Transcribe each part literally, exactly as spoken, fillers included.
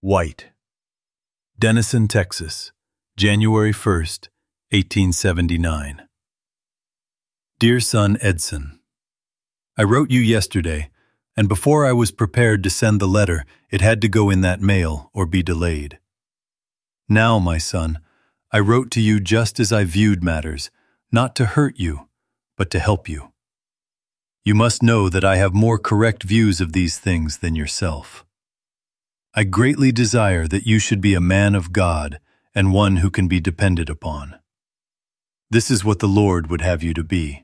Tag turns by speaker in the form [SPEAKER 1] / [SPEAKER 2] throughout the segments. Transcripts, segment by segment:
[SPEAKER 1] White. Denison, Texas, January first, eighteen seventy-nine. Dear son Edson, I wrote you yesterday, and before I was prepared to send the letter, it had to go in that mail or be delayed. Now, my son, I wrote to you just as I viewed matters, not to hurt you, but to help you. You must know that I have more correct views of these things than yourself. I greatly desire that you should be a man of God and one who can be depended upon. This is what the Lord would have you to be.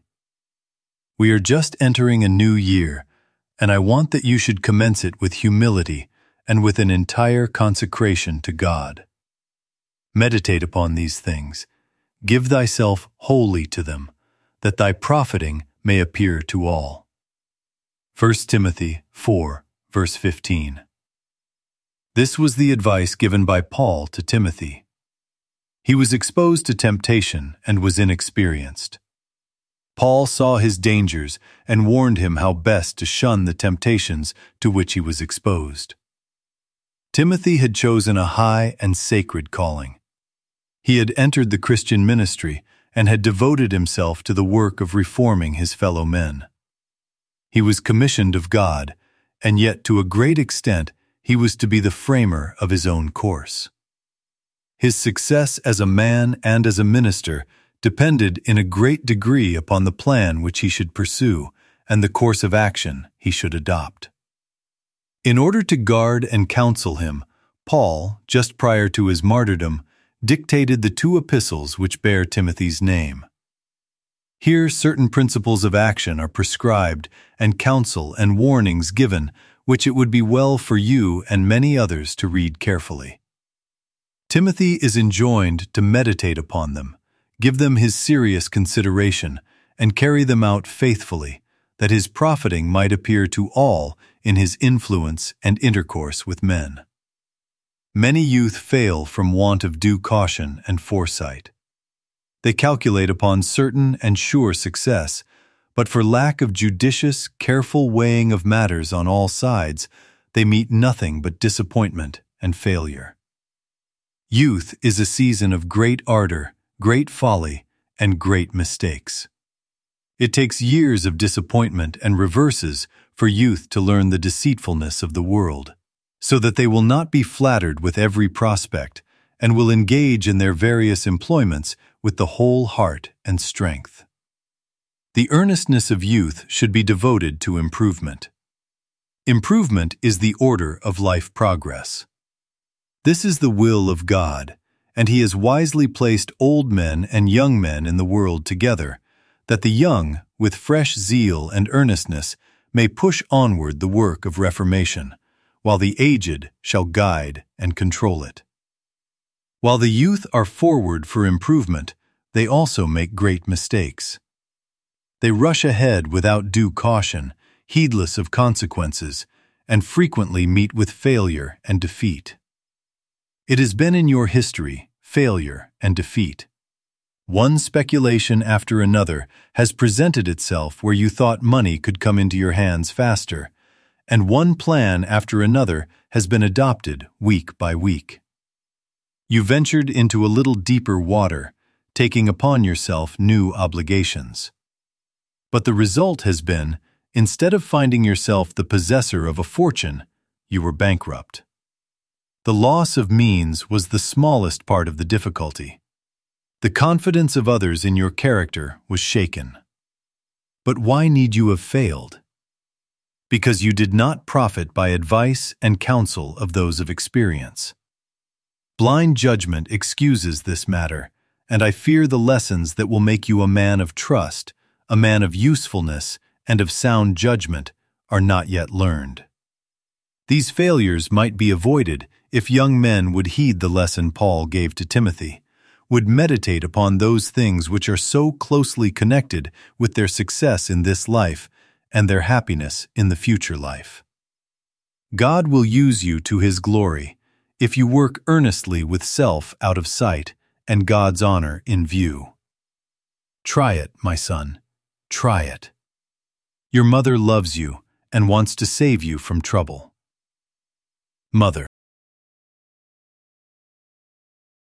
[SPEAKER 1] We are just entering a new year, and I want that you should commence it with humility and with an entire consecration to God. Meditate upon these things. Give thyself wholly to them, that thy profiting may appear to all. First Timothy four, verse fifteen. This was the advice given by Paul to Timothy. He was exposed to temptation and was inexperienced. Paul saw his dangers and warned him how best to shun the temptations to which he was exposed. Timothy had chosen a high and sacred calling. He had entered the Christian ministry and had devoted himself to the work of reforming his fellow men. He was commissioned of God, and yet to a great extent he was to be the framer of his own course. His success as a man and as a minister depended in a great degree upon the plan which he should pursue and the course of action he should adopt. In order to guard and counsel him, Paul, just prior to his martyrdom, dictated the two epistles which bear Timothy's name. Here certain principles of action are prescribed and counsel and warnings given which it would be well for you and many others to read carefully. Timothy is enjoined to meditate upon them, give them his serious consideration, and carry them out faithfully, that his profiting might appear to all in his influence and intercourse with men. Many youth fail from want of due caution and foresight. They calculate upon certain and sure success, but for lack of judicious, careful weighing of matters on all sides, they meet nothing but disappointment and failure. Youth is a season of great ardor, great folly, and great mistakes. It takes years of disappointment and reverses for youth to learn the deceitfulness of the world, so that they will not be flattered with every prospect and will engage in their various employments with the whole heart and strength. The earnestness of youth should be devoted to improvement. Improvement is the order of life progress. This is the will of God, and He has wisely placed old men and young men in the world together, that the young, with fresh zeal and earnestness, may push onward the work of reformation, while the aged shall guide and control it. While the youth are forward for improvement, they also make great mistakes. They rush ahead without due caution, heedless of consequences, and frequently meet with failure and defeat. It has been in your history, failure and defeat. One speculation after another has presented itself where you thought money could come into your hands faster, and one plan after another has been adopted week by week. You ventured into a little deeper water, taking upon yourself new obligations. But the result has been, instead of finding yourself the possessor of a fortune, you were bankrupt. The loss of means was the smallest part of the difficulty. The confidence of others in your character was shaken. But why need you have failed? Because you did not profit by advice and counsel of those of experience. Blind judgment excuses this matter, and I fear the lessons that will make you a man of trust, a man of usefulness, and of sound judgment are not yet learned. These failures might be avoided if young men would heed the lesson Paul gave to Timothy, would meditate upon those things which are so closely connected with their success in this life and their happiness in the future life. God will use you to His glory if you work earnestly with self out of sight and God's honor in view. Try it, my son. Try it. Your mother loves you and wants to save you from trouble. Mother.